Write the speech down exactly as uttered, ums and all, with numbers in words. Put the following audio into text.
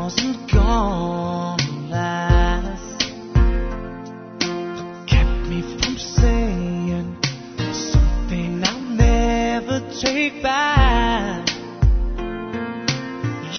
wasn't gonna last, but kept me from saying something I'll never take back.